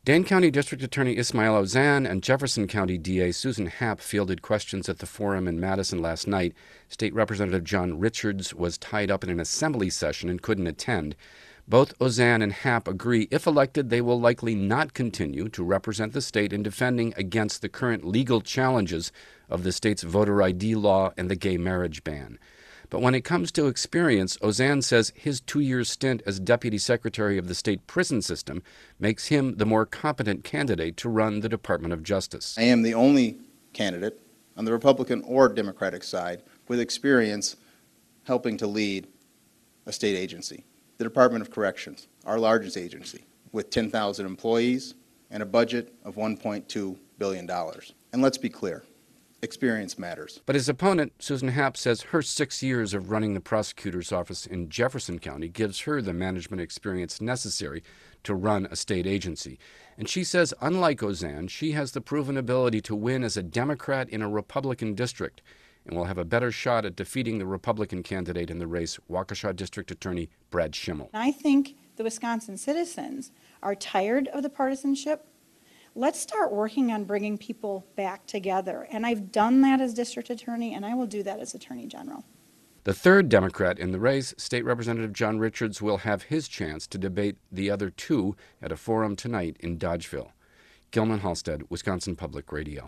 Dane County District Attorney Ismail Ozan and Jefferson County DA Susan Happ fielded questions at the forum in Madison last night. State Representative John Richards was tied up in an assembly session and couldn't attend. Both Ozan and Happ agree if elected, they will likely not continue to represent the state in defending against the current legal challenges of the state's voter ID law and the gay marriage ban. But when it comes to experience, Ozan says his 2-year stint as Deputy Secretary of the state prison system makes him the more competent candidate to run the Department of Justice. I am the only candidate on the Republican or Democratic side with experience helping to lead a state agency. The Department of Corrections, our largest agency, with 10,000 employees and a budget of $1.2 billion. And let's be clear. Experience matters. But his opponent, Susan Happ, says her 6 years of running the prosecutor's office in Jefferson County gives her the management experience necessary to run a state agency. And she says, unlike Ozan, she has the proven ability to win as a Democrat in a Republican district and will have a better shot at defeating the Republican candidate in the race, Waukesha District Attorney Brad Schimmel. I think the Wisconsin citizens are tired of the partisanship. Let's start working on bringing people back together. And I've done that as district attorney, and I will do that as attorney general. The third Democrat in the race, State Representative John Richards, will have his chance to debate the other two at a forum tonight in Dodgeville. Gilman Halstead, Wisconsin Public Radio.